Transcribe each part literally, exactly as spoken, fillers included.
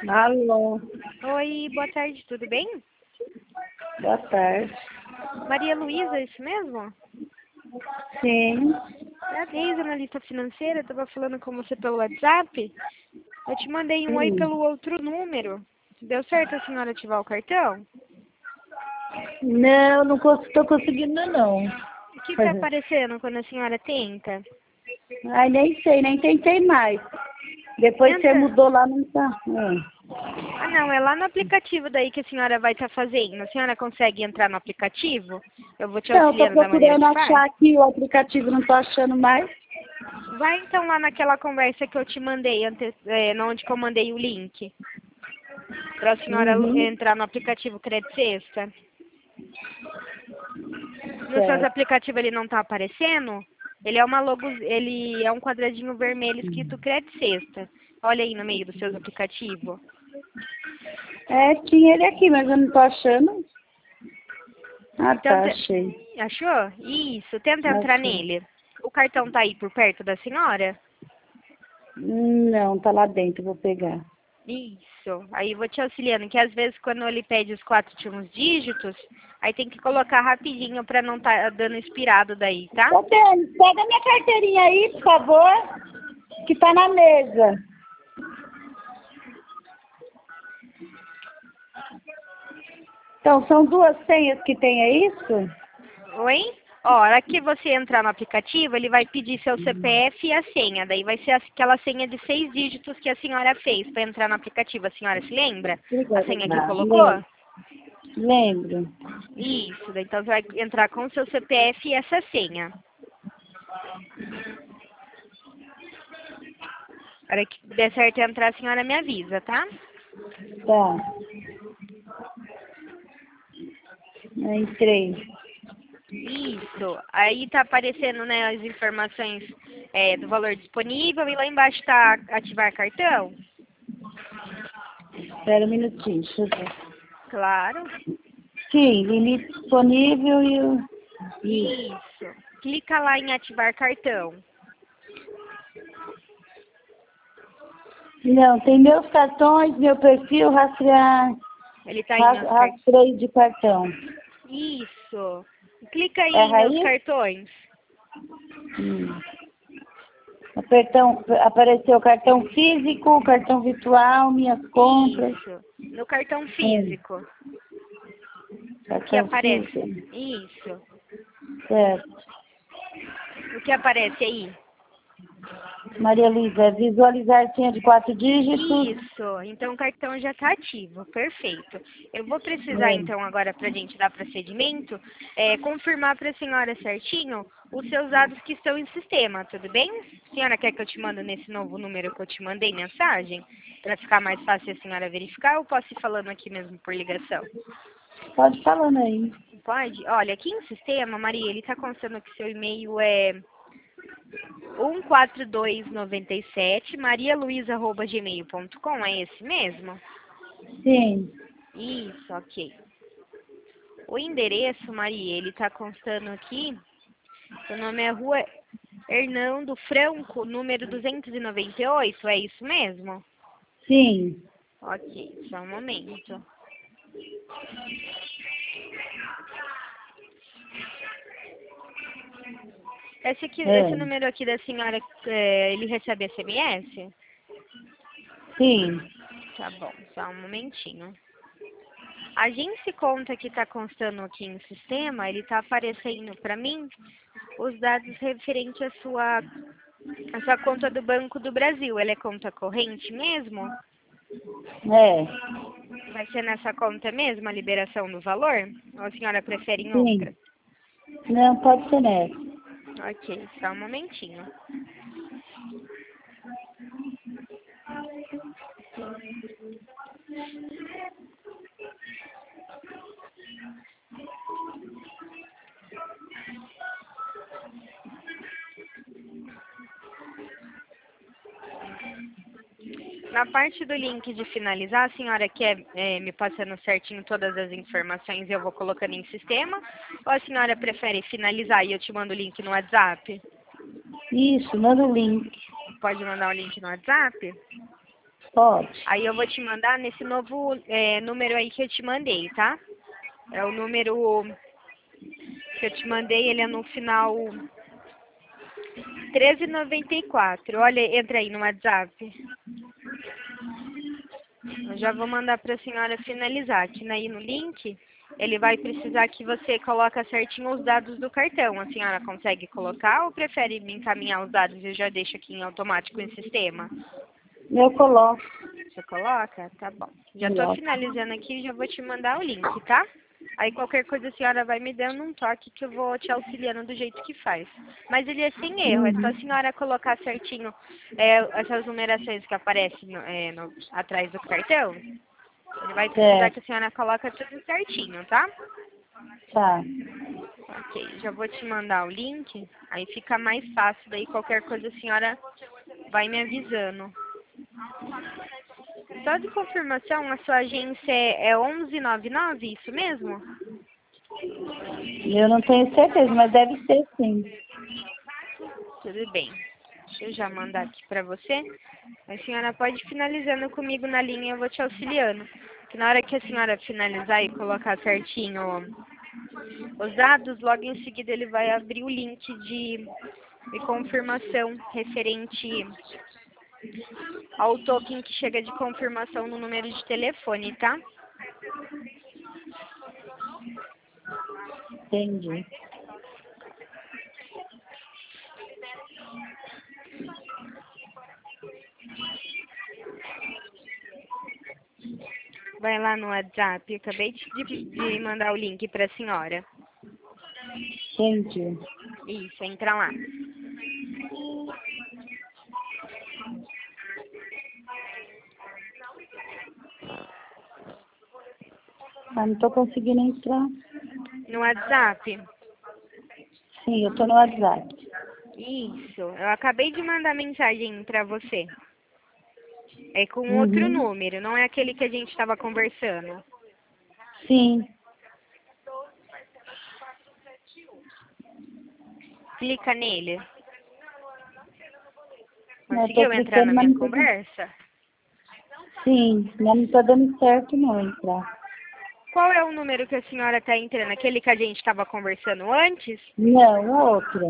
Alô, Oi, boa tarde, tudo bem? boa tarde. Maria Luísa, é isso mesmo? Sim, É a Deise, analista financeira, estava falando com você pelo WhatsApp. Eu te mandei um oi sim. pelo outro número. Deu certo a senhora ativar o cartão? Não, não estou conseguindo não. O que está aparecendo quando a senhora tenta? Ai, nem sei, nem tentei mais. Depois que você Entra. mudou lá, não tá. Ah. Ah, não, é lá no aplicativo daí que a senhora vai estar fazendo. A senhora consegue entrar no aplicativo? Eu vou te Não, estou auxiliando da maneira procurando que faz. achar aqui o aplicativo, não estou achando mais. Vai então lá naquela conversa que eu te mandei, ante, é, onde que eu mandei o link. Para a senhora Uhum, entrar no aplicativo Crédito Sexta. Nos seus certo. aplicativos ele não está aparecendo? Ele é uma logo, ele é um quadradinho vermelho escrito Crédito Sexta. Olha aí no meio dos seus aplicativos. É, tinha ele aqui, mas eu não estou achando. Ah, Então, tá, te- achei. achou? Isso, tenta entrar Achei. nele. O cartão tá aí por perto da senhora? Hum, Não, tá lá dentro, vou pegar. Isso. Aí eu vou te auxiliando, que às vezes quando ele pede os quatro últimos dígitos, aí tem que colocar rapidinho pra não tá dando expirado daí, tá? Ô, Dani, pega minha carteirinha aí, por favor, que tá na mesa. Então, são duas senhas que tem, é isso? Oi? Ó, a hora que você entrar no aplicativo, ele vai pedir seu C P F e a senha. Daí vai ser aquela senha de seis dígitos que a senhora fez para entrar no aplicativo. A senhora se lembra? A senha que colocou? Lembro. Lembro. Isso. Daí então você vai entrar com o seu C P F e essa senha. A hora que der certo entrar, a senhora me avisa, tá? Tá. Entrei. Isso. Aí tá aparecendo, né, as informações é, do valor disponível e lá embaixo tá ativar cartão. Espera um minutinho, deixa eu ver. Claro. Sim, limite disponível e o... Isso. Clica lá em ativar cartão. Não, tem meus cartões, meu perfil, rastrear, Ele tá aí ras- meus cartões. rastreio de cartão. Isso. Clica aí É a em meus raiz? cartões. Hum. Apertão, apareceu cartão físico, cartão virtual, minhas compras. Isso. No cartão Hum. físico. O que Cartão aparece? físico. Isso. Certo. O que aparece aí? Maria Luísa, visualizar senha de quatro dígitos. Isso, então o cartão já está ativo, perfeito. Eu vou precisar É. então agora para a gente dar procedimento, é, confirmar para a senhora certinho os seus dados que estão em sistema, tudo bem? A senhora quer que eu te mande nesse novo número que eu te mandei mensagem? Para ficar mais fácil a senhora verificar ou posso ir falando aqui mesmo por ligação? Pode falando aí. Pode? Olha, aqui em sistema, Maria, ele está constando que seu e-mail é um quatro dois nove sete marialuiza arroba gmail ponto com, é esse mesmo? Sim. Isso, ok. O endereço, Maria, ele tá constando aqui, o nome é Rua Hernando Franco, número duzentos e noventa e oito, é isso mesmo? Sim. Ok, só um momento. Esse, aqui, É. esse número aqui da senhora, é, ele recebe S M S? Sim. Tá bom, só um momentinho. A gente conta que está constando aqui em sistema, ele está aparecendo para mim os dados referentes à sua, à sua conta do Banco do Brasil. Ela é conta corrente mesmo? É. Vai ser nessa conta mesmo a liberação do valor? Ou a senhora prefere em Sim. outra? Não, pode ser nessa. Ok, só um momentinho. Na parte do link de finalizar, a senhora quer é, me passando certinho todas as informações e eu vou colocando em sistema? Ou a senhora prefere finalizar e eu te mando o link no WhatsApp? Isso, manda o link. Pode mandar o link no WhatsApp? Pode. Aí eu vou te mandar nesse novo é, número aí que eu te mandei, tá? É o número que eu te mandei, ele é no final treze noventa e quatro. Olha, entra aí no WhatsApp. Eu já vou mandar para a senhora finalizar. Aqui aí no link, ele vai precisar que você coloque certinho os dados do cartão. A senhora consegue colocar ou prefere me encaminhar os dados e eu já deixo aqui em automático em sistema? Eu coloco. Você coloca? Tá bom. Já tô Coloco. finalizando aqui e já vou te mandar o link, tá? Aí qualquer coisa a senhora vai me dando um toque que eu vou te auxiliando do jeito que faz. Mas ele é sem erro, é só a Uhum. senhora colocar certinho é, essas numerações que aparecem no, é, no, atrás do cartão. Ele vai precisar que Certo. a senhora coloque tudo certinho, tá? Tá. Ok, já vou te mandar o link, aí fica mais fácil, daí qualquer coisa a senhora vai me avisando. Só de confirmação, a sua agência é onze noventa e nove, isso mesmo? Eu não tenho certeza, mas deve ser sim. Tudo bem. Deixa eu já mandar aqui pra você. A senhora pode ir finalizando comigo na linha, eu vou te auxiliando. Que na hora que a senhora finalizar e colocar certinho os dados, logo em seguida ele vai abrir o link de, de confirmação referente ao token que chega de confirmação no número de telefone, tá? Entendi. Vai lá no WhatsApp, eu acabei de, de mandar o link pra senhora. Entendi. Isso, entra lá. Ah, não tô conseguindo entrar. No WhatsApp? Sim, eu tô no WhatsApp. Isso, eu acabei de mandar mensagem pra você. É com outro Uhum. número, não é aquele que a gente estava conversando. Sim. Clica nele. Eu Conseguiu tô entrar na clicando, mas minha não tô dando... conversa? Sim, mas não tá dando certo não entrar. Qual é o número que a senhora está entrando? Aquele que a gente estava conversando antes? Não, outra.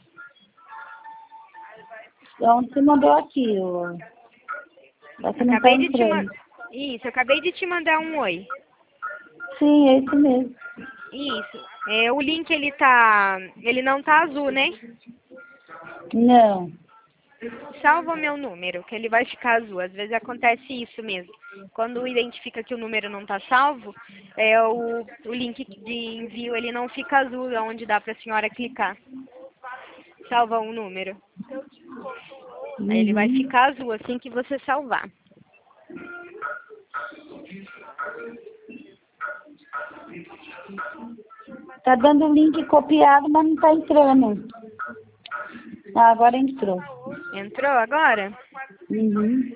Então você mandou aqui, ó. Só que não tá Acabei de te entrando. mandar. Isso, eu acabei de te mandar um oi. Sim, é isso mesmo. Isso. É, o link ele tá. Ele não tá azul, né? Não. Salva o meu número, que ele vai ficar azul. Às vezes acontece isso mesmo. Quando identifica que o número não está salvo, é o, o link de envio ele não fica azul, é onde dá para a senhora clicar. Salva um número. Aí ele vai Uhum. ficar azul assim que você salvar. Tá dando o link copiado, mas não tá entrando. Ah, agora entrou. Entrou agora? Uhum.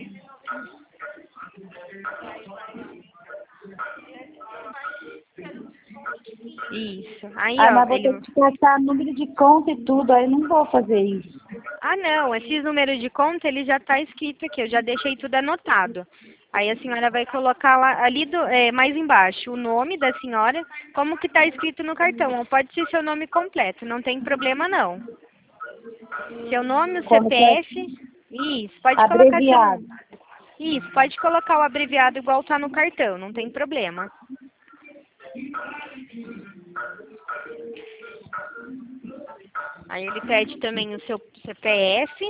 Isso. Aí, Ah, ó, mas vou ter ele... que passar número de conta e tudo, aí eu não vou fazer isso. Ah, não, esses números de conta, ele já está escrito aqui, eu já deixei tudo anotado. Aí a senhora vai colocar lá, ali do, é, mais embaixo, o nome da senhora, como que está escrito no cartão. Ou pode ser seu nome completo, não tem problema não. Seu nome, o Como que é C P F, isso, pode colocar seu... abreviado. Isso, pode colocar o abreviado igual tá no cartão, não tem problema. Aí ele pede também o seu C P F.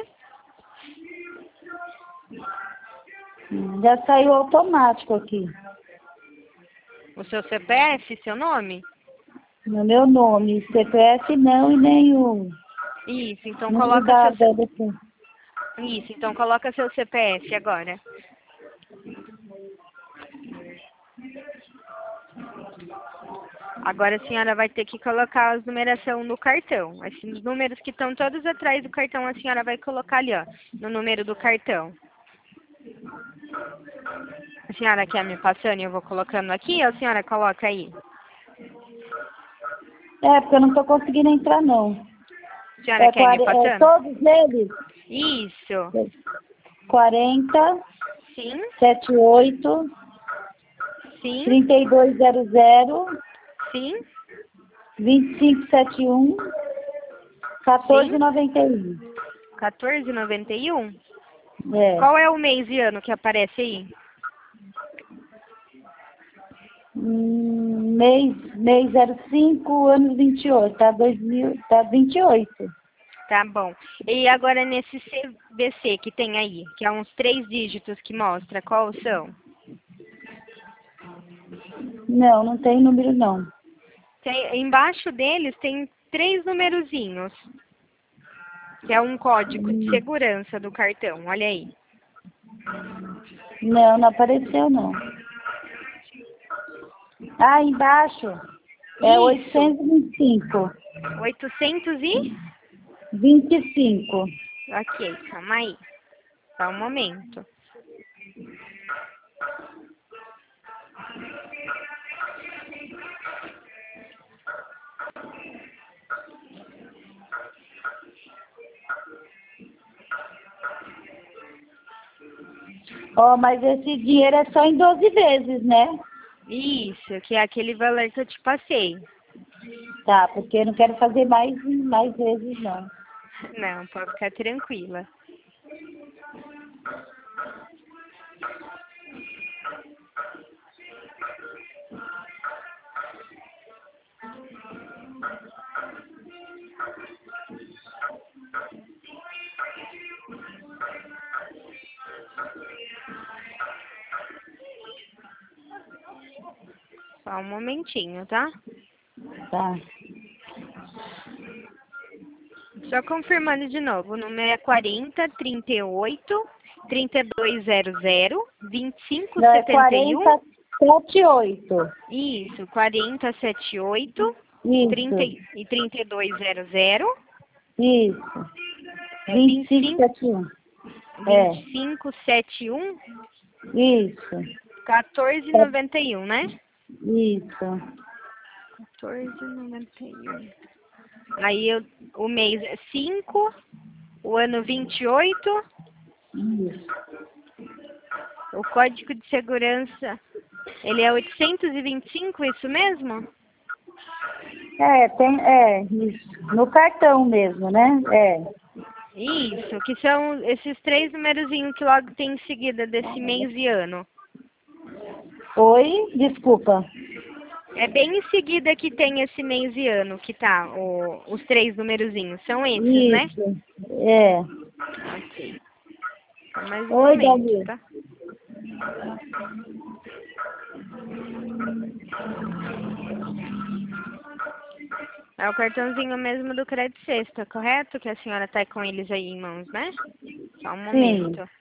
Hum, Já saiu automático aqui. O seu C P F, seu nome? No meu nome, C P F não e nem o Isso, então número coloca da, seu da, C- da... Isso, então coloca seu C P F agora. Agora a senhora vai ter que colocar as numeração no cartão. Esses números que estão todos atrás do cartão, a senhora vai colocar ali, ó, no número do cartão. A senhora quer me passando e eu vou colocando aqui, ou a senhora coloca aí? É, porque eu não tô conseguindo entrar, não. A senhora É, quer me quare... é passando? todos eles? Isso. quarenta Sim, sete oito, sim, trinta e dois zero zero, sim, vinte e cinco setenta e um, quatorze noventa e um. quatorze e noventa e um. É. Qual é o mês e ano que aparece aí? Hum, mês, mês zero cinco, anos vinte e oito, tá dois mil, tá vinte e oito. Tá bom. E agora nesse C V C que tem aí, que é uns três dígitos que mostra, qual são? Não, não tem número não. Tem, embaixo deles tem três numerozinhos, que é um código de Hum, segurança do cartão, olha aí. Não, não apareceu não. Ah, embaixo é Isso, oitocentos e vinte e cinco. oitocentos e... vinte e cinco. Ok, calma aí, só um momento. Ó, mas esse dinheiro é só em doze vezes, né? Isso, que é aquele valor que eu te passei. Tá, porque eu não quero fazer mais, mais vezes não. Não, pode ficar tranquila. Só um momentinho, tá? Tá. Só confirmando de novo, o número é quarenta, trinta e oito, trinta e dois zero zero, vinte e cinco Não, é setenta e um. quarenta setenta e oito. Isso, quarenta, setenta e oito, trinta Isso, e trinta e dois zero zero, isso. é vinte vinte e e cinco cinco, setenta e um. É, vinte e cinco setenta e um, isso. quatorze e É, noventa e um, né? isso. quatorze e noventa e um. Aí eu, o mês é cinco, o ano vinte e oito, Isso. o código de segurança, ele é oitocentos e vinte e cinco, isso mesmo? É, tem, é, isso. No cartão mesmo, né? É. Isso, que são esses três numerozinhos que logo tem em seguida desse mês e ano. Oi, desculpa. É bem em seguida que tem esse mês e ano que tá, o, os três numerozinhos. São esses, né? Isso. É. Ok. Só mais um Oi, momento, Dali. tá? É o cartãozinho mesmo do Crédito Sexta, correto? Que a senhora tá com eles aí em mãos, né? Só um Sim. momento.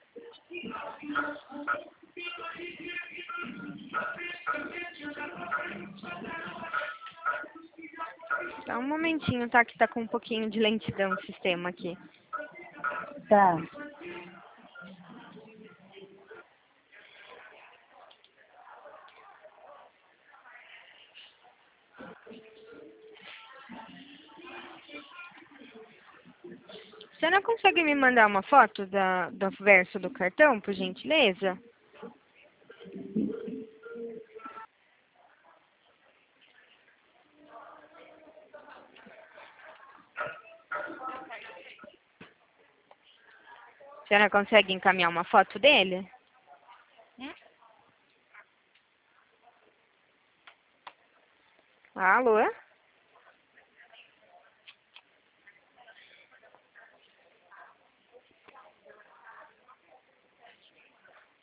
Só um momentinho, tá? Que tá com um pouquinho de lentidão o sistema aqui. Tá. Você não consegue me mandar uma foto da, do verso do cartão, por gentileza? A senhora consegue encaminhar uma foto dele? Alô?